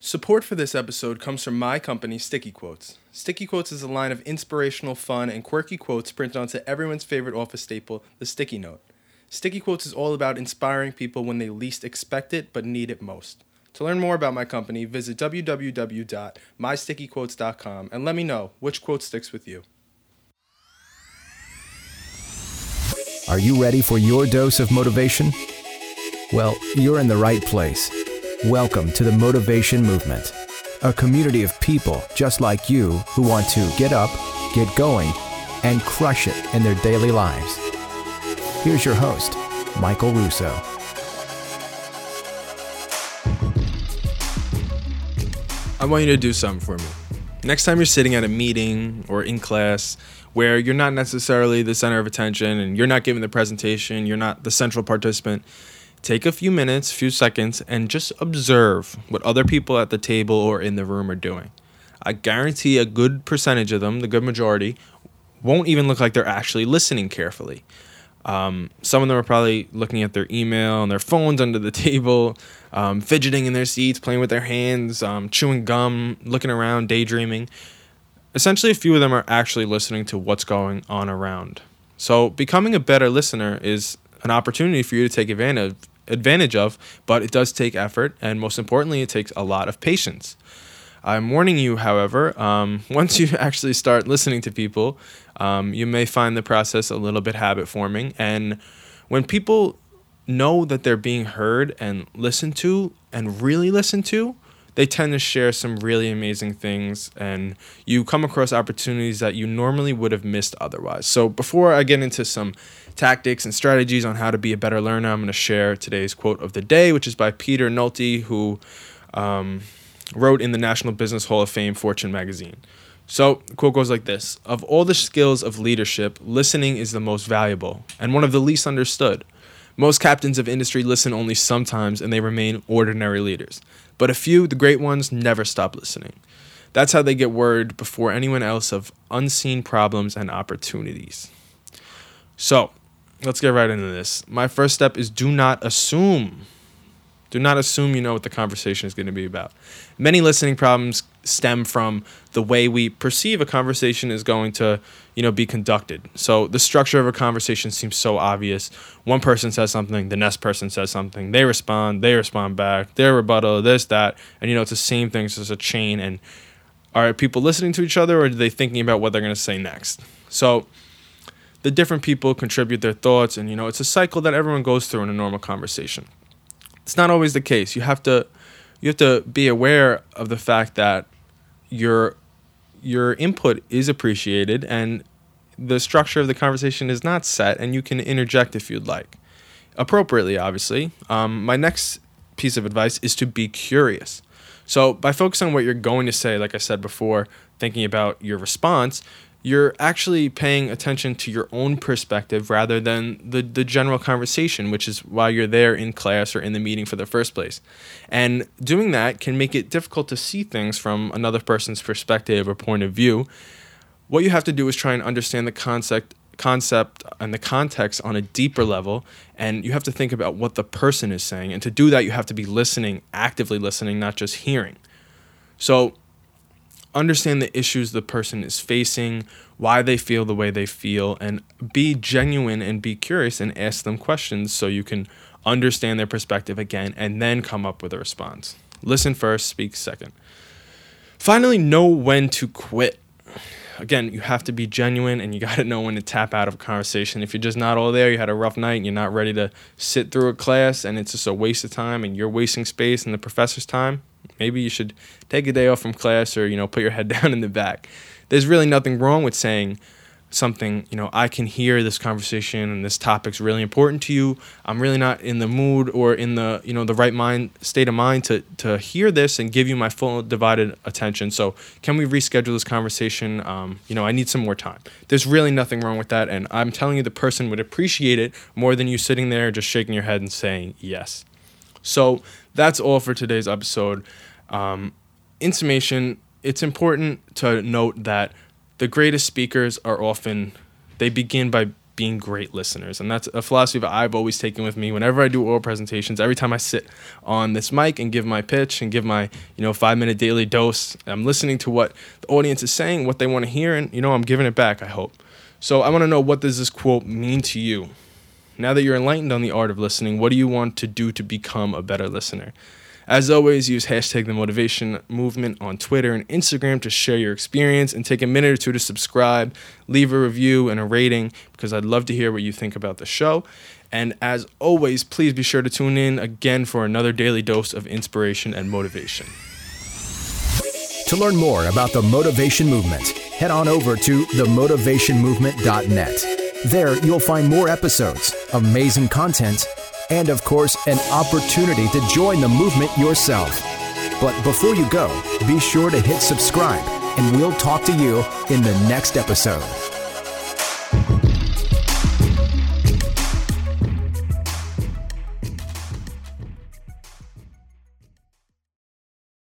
Support for this episode comes from my company, Sticky Quotes. Sticky Quotes is a line of inspirational, fun, and quirky quotes printed onto everyone's favorite office staple, the Sticky Note. Sticky Quotes is all about inspiring people when they least expect it but need it most. To learn more about my company, visit www.mystickyquotes.com and let me know which quote sticks with you. Are you ready for your dose of motivation? Well, you're in the right place. Welcome to the Motivation Movement, a community of people just like you who want to get up, get going, and crush it in their daily lives. Here's your host, Michael Russo. I want you to do something for me. Next time you're sitting at a meeting or in class where you're not necessarily the center of attention and you're not giving the presentation, you're not the central participant, take a few minutes, few seconds, and just observe what other people at the table or in the room are doing. I guarantee a good percentage of them, the good majority, won't even look like they're actually listening carefully. Some of them are probably looking at their email and their phones under the table, fidgeting in their seats, playing with their hands, chewing gum, looking around, daydreaming. Essentially, a few of them are actually listening to what's going on around. So becoming a better listener is an opportunity for you to take advantage of, but it does take effort, and most importantly, it takes a lot of patience. I'm warning you, however, once you actually start listening to people, you may find the process a little bit habit-forming, and when people know that they're being heard and listened to, and really listened to, they tend to share some really amazing things, and you come across opportunities that you normally would have missed otherwise. So before I get into some tactics and strategies on how to be a better learner, I'm going to share today's quote of the day, which is by Peter Nolte, who wrote in the National Business Hall of Fame, Fortune magazine. So the quote goes like this: "Of all the skills of leadership, listening is the most valuable and one of the least understood. Most captains of industry listen only sometimes and they remain ordinary leaders. But a few, the great ones, never stop listening. That's how they get word before anyone else of unseen problems and opportunities." So let's get right into this. My first step is do not assume. Do not assume you know what the conversation is going to be about. Many listening problems stem from the way we perceive a conversation is going to, be conducted. So the structure of a conversation seems so obvious. One person says something, the next person says something, they respond back, their rebuttal, this, that, and it's the same thing, it's just a chain. And are people listening to each other, or are they thinking about what they're going to say next? So the different people contribute their thoughts, and it's a cycle that everyone goes through in a normal conversation. It's not always the case. You have to be aware of the fact that your input is appreciated and the structure of the conversation is not set, and you can interject if you'd like. Appropriately, obviously. My next piece of advice is to be curious. So by focusing on what you're going to say, like I said before, thinking about your response, you're actually paying attention to your own perspective rather than the general conversation, which is why you're there in class or in the meeting for the first place. And doing that can make it difficult to see things from another person's perspective or point of view. What you have to do is try and understand the concept and the context on a deeper level, and you have to think about what the person is saying. And to do that, you have to be listening, actively listening, not just hearing. So understand the issues the person is facing, why they feel the way they feel, and be genuine and be curious and ask them questions so you can understand their perspective again and then come up with a response. Listen first, speak second. Finally, know when to quit. Again, you have to be genuine and you got to know when to tap out of a conversation. If you're just not all there, you had a rough night and you're not ready to sit through a class and it's just a waste of time and you're wasting space and the professor's time, maybe you should take a day off from class or, put your head down in the back. There's really nothing wrong with saying something, I can hear this conversation and this topic's really important to you. I'm really not in the mood or in the, the right state of mind to hear this and give you my full divided attention. So can we reschedule this conversation? I need some more time. There's really nothing wrong with that. And I'm telling you, the person would appreciate it more than you sitting there just shaking your head and saying yes. So that's all for today's episode. In summation, it's important to note that the greatest speakers are often, they begin by being great listeners. And that's a philosophy that I've always taken with me whenever I do oral presentations. Every time I sit on this mic and give my pitch and give my 5-minute daily dose, I'm listening to what the audience is saying, what they want to hear, and I'm giving it back, I hope. So I want to know, what does this quote mean to you? Now that you're enlightened on the art of listening, what do you want to do to become a better listener? As always, use hashtag The Motivation Movement on Twitter and Instagram to share your experience, and take a minute or two to subscribe, leave a review and a rating, because I'd love to hear what you think about the show. And as always, please be sure to tune in again for another daily dose of inspiration and motivation. To learn more about the Motivation Movement, head on over to themotivationmovement.net. There, you'll find more episodes, amazing content, and of course, an opportunity to join the movement yourself. But before you go, be sure to hit subscribe, and we'll talk to you in the next episode.